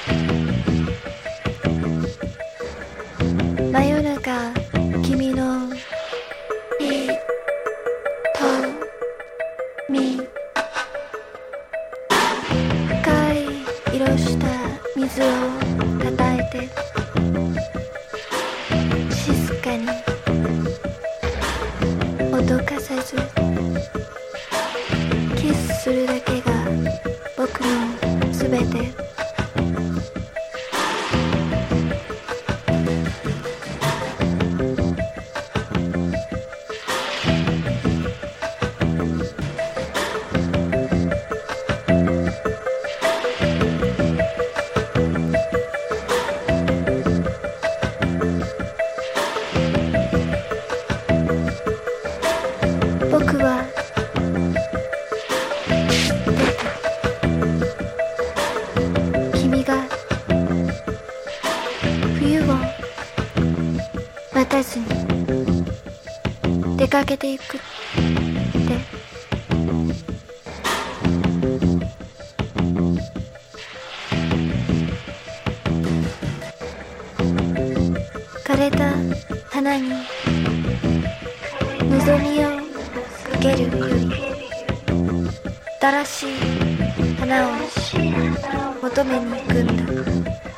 真夜中君の瞳深い色した水を叩いて静かに脅かさずキスするだけが僕のすべて。僕は君が冬を待たずに出かけていくって枯れた花に望みをかけるより新しい花を求めに行くんだ。